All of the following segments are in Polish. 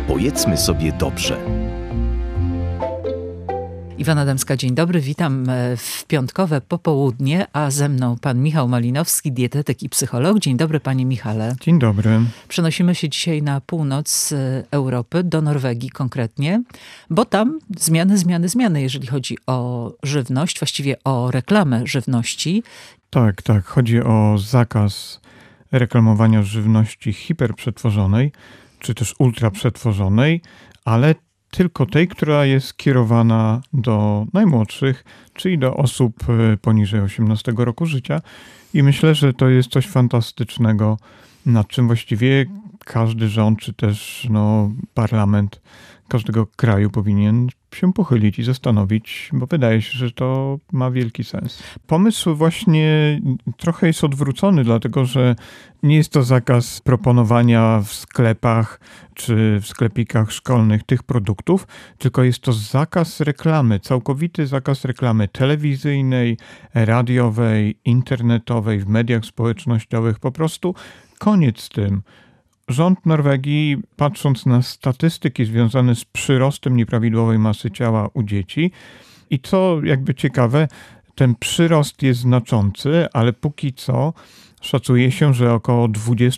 Powiedzmy sobie dobrze. Iwona Dębska, dzień dobry. Witam w piątkowe popołudnie, a ze mną pan Michał Malinowski, dietetyk i psycholog. Dzień dobry, panie Michale. Dzień dobry. Przenosimy się dzisiaj na północ Europy, do Norwegii konkretnie, bo tam zmiany, jeżeli chodzi o żywność, właściwie o reklamę żywności. Tak. Chodzi o zakaz reklamowania żywności hiperprzetworzonej, czy też ultraprzetworzonej, ale tylko tej, która jest kierowana do najmłodszych, czyli do osób poniżej 18 roku życia. I myślę, że to jest coś fantastycznego, nad czym właściwie każdy rząd, czy też parlament każdego kraju powinien się pochylić i zastanowić, bo wydaje się, że to ma wielki sens. Pomysł właśnie trochę jest odwrócony, dlatego że nie jest to zakaz proponowania w sklepach czy w sklepikach szkolnych tych produktów, tylko jest to zakaz reklamy, całkowity zakaz reklamy telewizyjnej, radiowej, internetowej, w mediach społecznościowych. Po prostu koniec z tym. Rząd Norwegii, patrząc na statystyki związane z przyrostem nieprawidłowej masy ciała u dzieci, i co jakby ciekawe, ten przyrost jest znaczący, ale póki co szacuje się, że około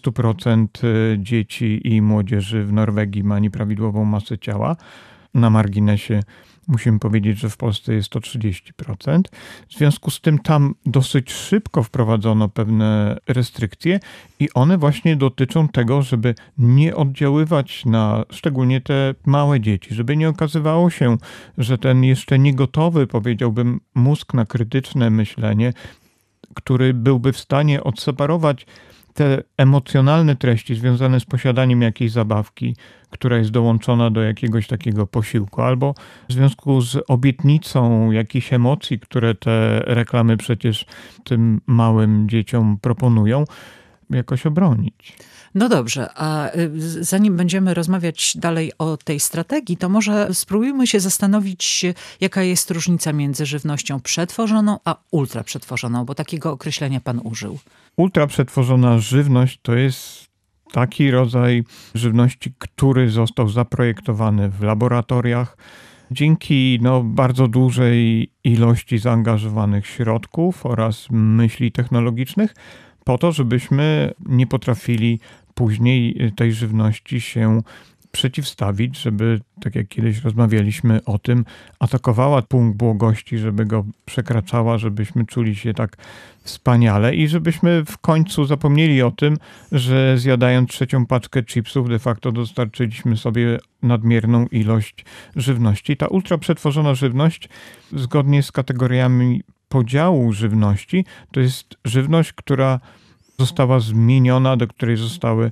20% dzieci i młodzieży w Norwegii ma nieprawidłową masę ciała. Na marginesie musimy powiedzieć, że w Polsce jest to 30%. W związku z tym tam dosyć szybko wprowadzono pewne restrykcje i one właśnie dotyczą tego, żeby nie oddziaływać na szczególnie te małe dzieci, żeby nie okazywało się, że ten jeszcze niegotowy, powiedziałbym, mózg na krytyczne myślenie, który byłby w stanie odseparować te emocjonalne treści związane z posiadaniem jakiejś zabawki, która jest dołączona do jakiegoś takiego posiłku, albo w związku z obietnicą jakichś emocji, które te reklamy przecież tym małym dzieciom proponują, jakoś obronić. No dobrze, a zanim będziemy rozmawiać dalej o tej strategii, to może spróbujmy się zastanowić, jaka jest różnica między żywnością przetworzoną a ultraprzetworzoną, bo takiego określenia pan użył. Ultraprzetworzona żywność to jest taki rodzaj żywności, który został zaprojektowany w laboratoriach dzięki bardzo dużej ilości zaangażowanych środków oraz myśli technologicznych, po to, żebyśmy nie potrafili później tej żywności się przeciwstawić, żeby, tak jak kiedyś rozmawialiśmy o tym, atakowała punkt błogości, żeby go przekraczała, żebyśmy czuli się tak wspaniale i żebyśmy w końcu zapomnieli o tym, że zjadając trzecią paczkę chipsów de facto dostarczyliśmy sobie nadmierną ilość żywności. Ta ultraprzetworzona żywność, zgodnie z kategoriami podziału żywności, to jest żywność, która została zmieniona, do której zostały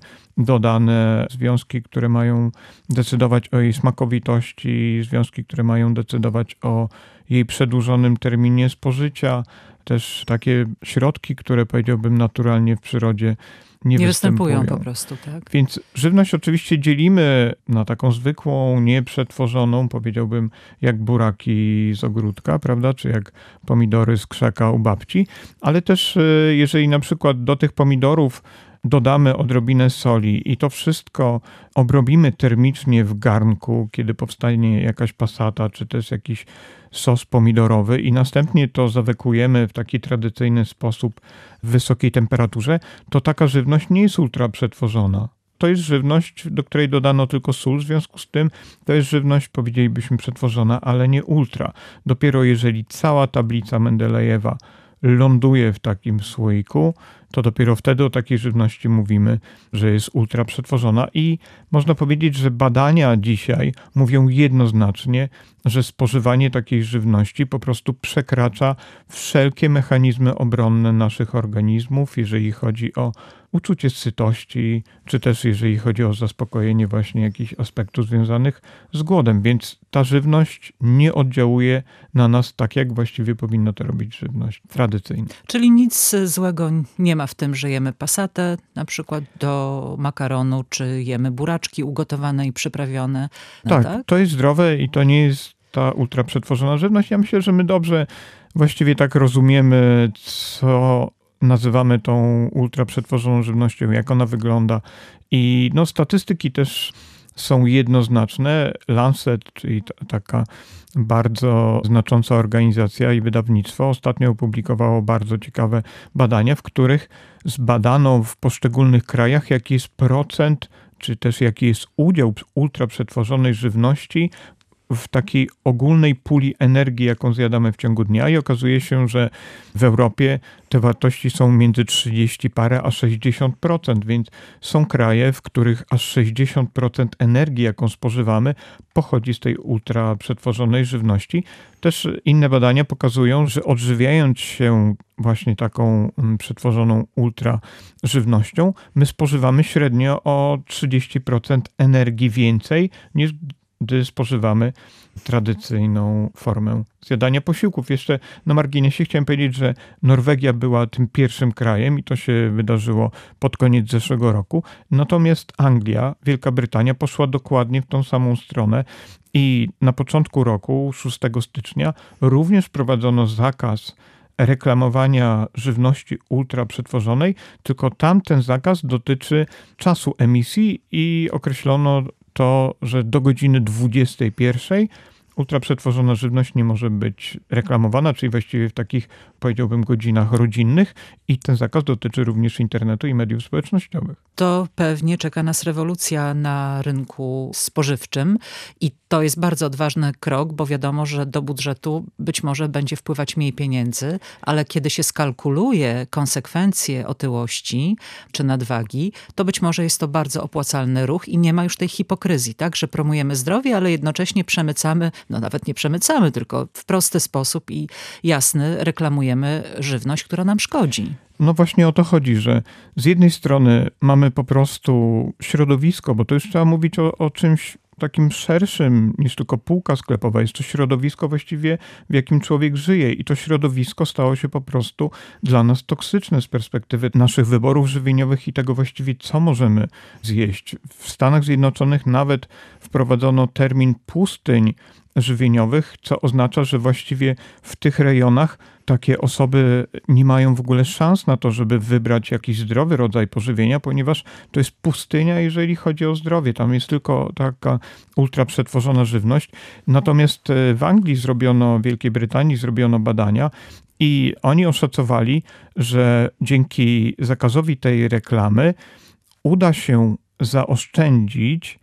dodane związki, które mają decydować o jej smakowitości, związki, które mają decydować o jej przedłużonym terminie spożycia, też takie środki, które powiedziałbym naturalnie w przyrodzie nie występują po prostu, tak? Więc żywność oczywiście dzielimy na taką zwykłą, nieprzetworzoną, powiedziałbym, jak buraki z ogródka, prawda, czy jak pomidory z krzaka u babci, ale też jeżeli na przykład do tych pomidorów dodamy odrobinę soli i to wszystko obrobimy termicznie w garnku, kiedy powstanie jakaś pasata, czy też jakiś sos pomidorowy i następnie to zawekujemy w taki tradycyjny sposób w wysokiej temperaturze, to taka żywność nie jest ultraprzetworzona. To jest żywność, do której dodano tylko sól, w związku z tym to jest żywność, powiedzielibyśmy, przetworzona, ale nie ultra. Dopiero jeżeli cała tablica Mendelejewa ląduje w takim słoiku, to dopiero wtedy o takiej żywności mówimy, że jest ultraprzetworzona i można powiedzieć, że badania dzisiaj mówią jednoznacznie, że spożywanie takiej żywności po prostu przekracza wszelkie mechanizmy obronne naszych organizmów, jeżeli chodzi o uczucie sytości, czy też jeżeli chodzi o zaspokojenie właśnie jakichś aspektów związanych z głodem. Więc ta żywność nie oddziałuje na nas tak, jak właściwie powinna to robić żywność tradycyjna. Czyli nic złego nie ma w tym, że jemy passatę na przykład do makaronu, czy jemy buraczki ugotowane i przyprawione. Tak, to jest zdrowe i to nie jest ta ultraprzetworzona żywność. Ja myślę, że my dobrze właściwie tak rozumiemy, co nazywamy tą ultraprzetworzoną żywnością, jak ona wygląda. I statystyki też są jednoznaczne. Lancet, czyli taka bardzo znacząca organizacja i wydawnictwo, ostatnio opublikowało bardzo ciekawe badania, w których zbadano w poszczególnych krajach, jaki jest procent, czy też jaki jest udział ultraprzetworzonej żywności w takiej ogólnej puli energii, jaką zjadamy w ciągu dnia, i okazuje się, że w Europie te wartości są między 30 parę a 60%, więc są kraje, w których aż 60% energii, jaką spożywamy, pochodzi z tej ultraprzetworzonej żywności. Też inne badania pokazują, że odżywiając się właśnie taką przetworzoną ultrażywnością, my spożywamy średnio o 30% energii więcej niż gdy spożywamy tradycyjną formę zjadania posiłków. Jeszcze na marginesie chciałem powiedzieć, że Norwegia była tym pierwszym krajem i to się wydarzyło pod koniec zeszłego roku. Natomiast Anglia, Wielka Brytania poszła dokładnie w tą samą stronę i na początku roku, 6 stycznia, również wprowadzono zakaz reklamowania żywności ultraprzetworzonej, tylko tam ten zakaz dotyczy czasu emisji i określono to, że do godziny 21 ultraprzetworzona żywność nie może być reklamowana, czyli właściwie w takich, powiedziałbym, godzinach rodzinnych, i ten zakaz dotyczy również internetu i mediów społecznościowych. To pewnie czeka nas rewolucja na rynku spożywczym i to jest bardzo odważny krok, bo wiadomo, że do budżetu być może będzie wpływać mniej pieniędzy, ale kiedy się skalkuluje konsekwencje otyłości czy nadwagi, to być może jest to bardzo opłacalny ruch i nie ma już tej hipokryzji, tak, że promujemy zdrowie, ale jednocześnie przemycamy, no nawet nie przemycamy, tylko w prosty sposób i jasny reklamujemy żywność, która nam szkodzi. No właśnie o to chodzi, że z jednej strony mamy po prostu środowisko, bo to już trzeba mówić o czymś takim szerszym niż tylko półka sklepowa. Jest to środowisko właściwie, w jakim człowiek żyje, i to środowisko stało się po prostu dla nas toksyczne z perspektywy naszych wyborów żywieniowych i tego właściwie, co możemy zjeść. W Stanach Zjednoczonych nawet wprowadzono termin pustyń żywieniowych, co oznacza, że właściwie w tych rejonach takie osoby nie mają w ogóle szans na to, żeby wybrać jakiś zdrowy rodzaj pożywienia, ponieważ to jest pustynia, jeżeli chodzi o zdrowie. Tam jest tylko taka ultraprzetworzona żywność. Natomiast w Anglii w Wielkiej Brytanii zrobiono badania i oni oszacowali, że dzięki zakazowi tej reklamy uda się zaoszczędzić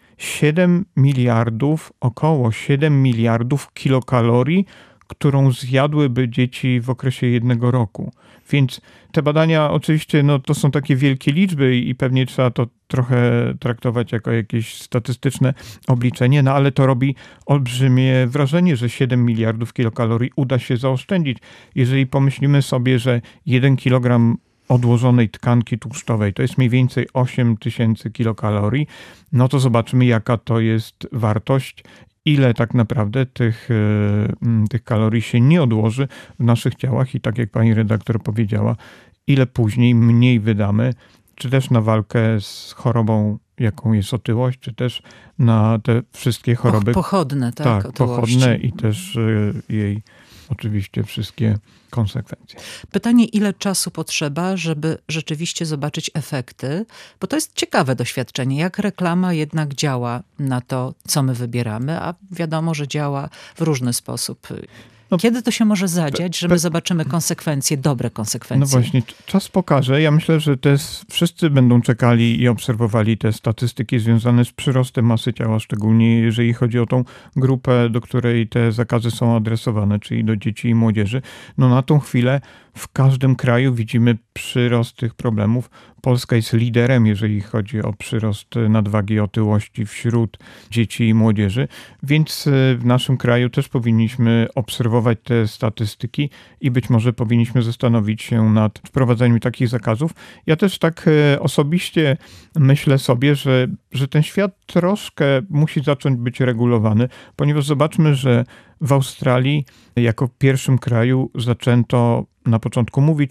około 7 miliardów kilokalorii, którą zjadłyby dzieci w okresie 1 roku. Więc te badania oczywiście, no, to są takie wielkie liczby i pewnie trzeba to trochę traktować jako jakieś statystyczne obliczenie, no ale to robi olbrzymie wrażenie, że 7 miliardów kilokalorii uda się zaoszczędzić. Jeżeli pomyślimy sobie, że 1 kilogram odłożonej tkanki tłuszczowej to jest mniej więcej 8 tysięcy kilokalorii, no to zobaczymy, jaka to jest wartość, ile tak naprawdę tych kalorii się nie odłoży w naszych ciałach i tak jak pani redaktor powiedziała, ile później mniej wydamy, czy też na walkę z chorobą, jaką jest otyłość, czy też na te wszystkie choroby. Pochodne, tak? Tak, pochodne i też jej oczywiście wszystkie konsekwencje. Pytanie, ile czasu potrzeba, żeby rzeczywiście zobaczyć efekty, bo to jest ciekawe doświadczenie, jak reklama jednak działa na to, co my wybieramy, a wiadomo, że działa w różny sposób. Kiedy to się może zadziać, że my zobaczymy konsekwencje, dobre konsekwencje? No właśnie, czas pokaże. Ja myślę, że wszyscy będą czekali i obserwowali te statystyki związane z przyrostem masy ciała, szczególnie jeżeli chodzi o tą grupę, do której te zakazy są adresowane, czyli do dzieci i młodzieży. No na tą chwilę w każdym kraju widzimy przyrost tych problemów. Polska jest liderem, jeżeli chodzi o przyrost nadwagi i otyłości wśród dzieci i młodzieży, więc w naszym kraju też powinniśmy obserwować te statystyki i być może powinniśmy zastanowić się nad wprowadzeniem takich zakazów. Ja też tak osobiście myślę sobie, że ten świat troszkę musi zacząć być regulowany, ponieważ zobaczmy, że w Australii jako pierwszym kraju zaczęto na początku mówić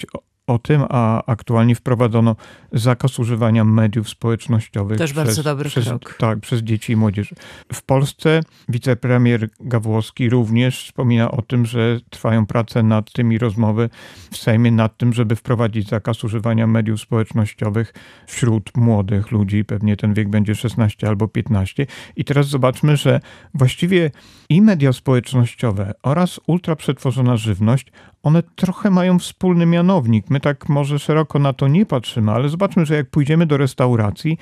o tym, a aktualnie wprowadzono zakaz używania mediów społecznościowych. Też bardzo dobry krok. Tak, przez dzieci i młodzież. W Polsce wicepremier Gawłowski również wspomina o tym, że trwają prace nad tymi rozmowy w Sejmie, nad tym, żeby wprowadzić zakaz używania mediów społecznościowych wśród młodych ludzi. Pewnie ten wiek będzie 16 albo 15. I teraz zobaczmy, że właściwie i media społecznościowe oraz ultraprzetworzona żywność, one trochę mają wspólny mianownik. My tak może szeroko na to nie patrzymy, ale zobaczmy, że jak pójdziemy do restauracji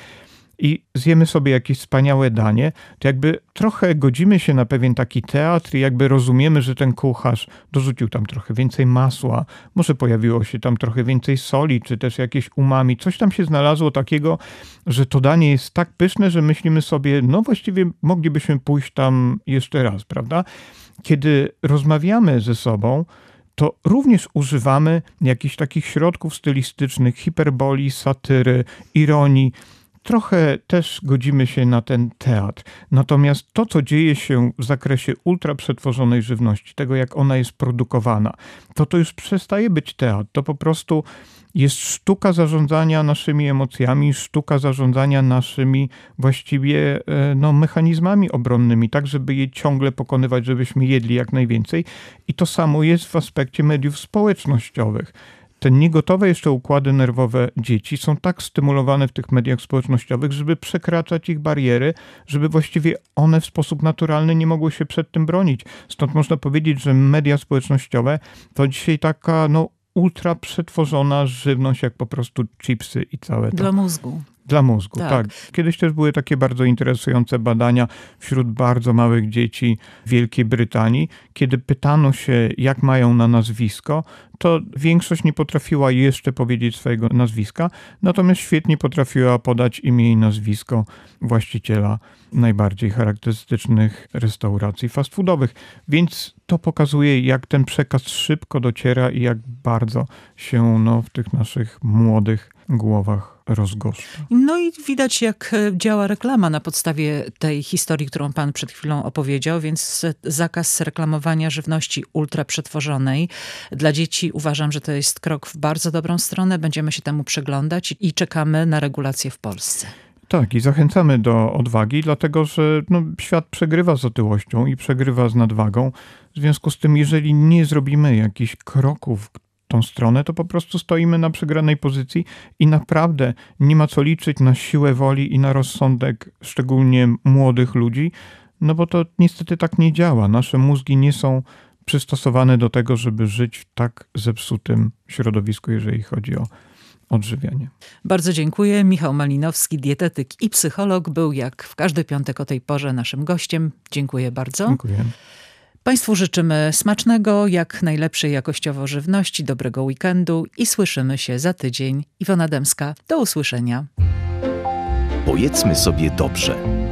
i zjemy sobie jakieś wspaniałe danie, to jakby trochę godzimy się na pewien taki teatr i jakby rozumiemy, że ten kucharz dorzucił tam trochę więcej masła, może pojawiło się tam trochę więcej soli, czy też jakieś umami. Coś tam się znalazło takiego, że to danie jest tak pyszne, że myślimy sobie, no właściwie moglibyśmy pójść tam jeszcze raz, prawda? Kiedy rozmawiamy ze sobą, to również używamy jakichś takich środków stylistycznych, hiperboli, satyry, ironii. Trochę też godzimy się na ten teatr. Natomiast to, co dzieje się w zakresie ultraprzetworzonej żywności, tego jak ona jest produkowana, to już przestaje być teatr. To po prostu jest sztuka zarządzania naszymi emocjami, sztuka zarządzania naszymi właściwie mechanizmami obronnymi, tak żeby je ciągle pokonywać, żebyśmy jedli jak najwięcej. I to samo jest w aspekcie mediów społecznościowych. Te niegotowe jeszcze układy nerwowe dzieci są tak stymulowane w tych mediach społecznościowych, żeby przekraczać ich bariery, żeby właściwie one w sposób naturalny nie mogły się przed tym bronić. Stąd można powiedzieć, że media społecznościowe to dzisiaj taka ultra przetworzona żywność, jak po prostu chipsy i całe to. Dla mózgu. Dla mózgu, tak. Kiedyś też były takie bardzo interesujące badania wśród bardzo małych dzieci w Wielkiej Brytanii. Kiedy pytano się, jak mają na nazwisko, to większość nie potrafiła jeszcze powiedzieć swojego nazwiska, natomiast świetnie potrafiła podać imię i nazwisko właściciela najbardziej charakterystycznych restauracji fast foodowych. Więc to pokazuje, jak ten przekaz szybko dociera i jak bardzo się w tych naszych młodych głowach rozgoszcza. No i widać, jak działa reklama na podstawie tej historii, którą pan przed chwilą opowiedział, więc zakaz reklamowania żywności ultraprzetworzonej dla dzieci uważam, że to jest krok w bardzo dobrą stronę. Będziemy się temu przyglądać i czekamy na regulacje w Polsce. Tak, i zachęcamy do odwagi, dlatego że świat przegrywa z otyłością i przegrywa z nadwagą. W związku z tym, jeżeli nie zrobimy jakichś kroków w tą stronę, to po prostu stoimy na przegranej pozycji i naprawdę nie ma co liczyć na siłę woli i na rozsądek szczególnie młodych ludzi, bo to niestety tak nie działa. Nasze mózgi nie są przystosowane do tego, żeby żyć w tak zepsutym środowisku, jeżeli chodzi o odżywianie. Bardzo dziękuję. Michał Malinowski, dietetyk i psycholog, był jak w każdy piątek o tej porze naszym gościem. Dziękuję bardzo. Dziękuję. Państwu życzymy smacznego, jak najlepszej jakościowo żywności, dobrego weekendu i słyszymy się za tydzień. Iwona Dębska, do usłyszenia. Powiedzmy sobie dobrze.